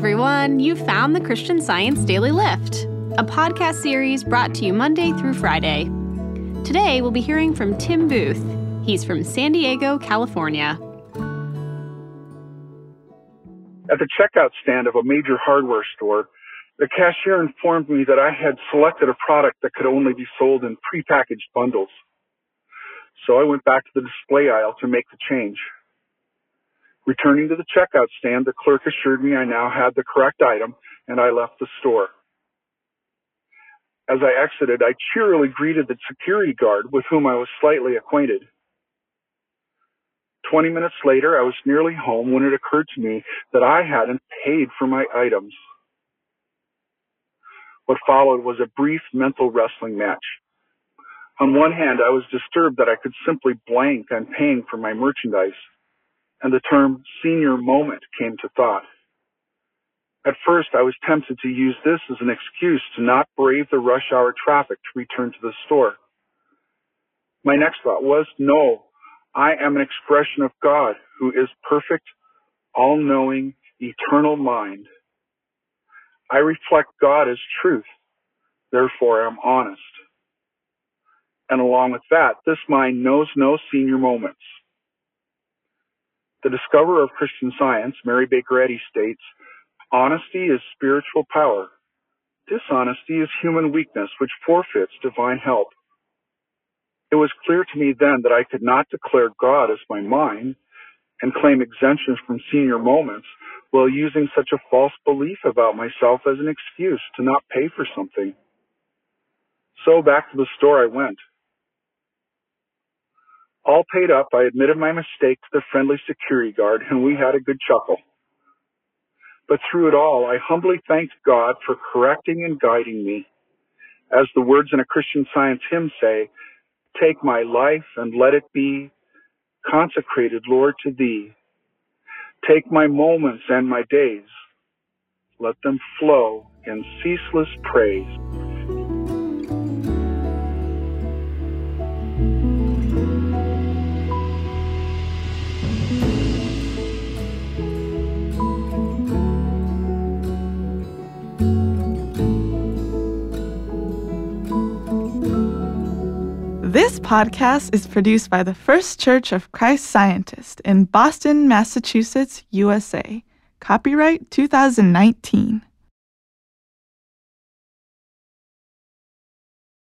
everyone. You found the Christian Science Daily Lift, a podcast series brought to you Monday through Friday. Today, we'll be hearing from Tim Booth. He's from San Diego, California. At the checkout stand of a major hardware store, the cashier informed me that I had selected a product that could only be sold in prepackaged bundles. So I went back to the display aisle to make the change. Returning to the checkout stand, the clerk assured me I now had the correct item, and I left the store. As I exited, I cheerily greeted the security guard with whom I was slightly acquainted. 20 minutes later, I was nearly home when it occurred to me that I hadn't paid for my items. What followed was a brief mental wrestling match. On one hand, I was disturbed that I could simply blank on paying for my merchandise, and the term senior moment came to thought. At first, I was tempted to use this as an excuse to not brave the rush hour traffic to return to the store. My next thought was, no, I am an expression of God who is perfect, all-knowing, eternal mind. I reflect God as truth, therefore I'm honest. And along with that, this mind knows no senior moments. The discoverer of Christian Science, Mary Baker Eddy, states, honesty is spiritual power. Dishonesty is human weakness which forfeits divine help. It was clear to me then that I could not declare God as my mind and claim exemption from senior moments while using such a false belief about myself as an excuse to not pay for something. So back to the store I went. All paid up, I admitted my mistake to the friendly security guard, and we had a good chuckle. But through it all, I humbly thanked God for correcting and guiding me. As the words in a Christian Science hymn say, take my life and let it be consecrated, Lord, to Thee. Take my moments and my days. Let them flow in ceaseless praise. This podcast is produced by the First Church of Christ Scientist in Boston, Massachusetts, USA. Copyright 2019.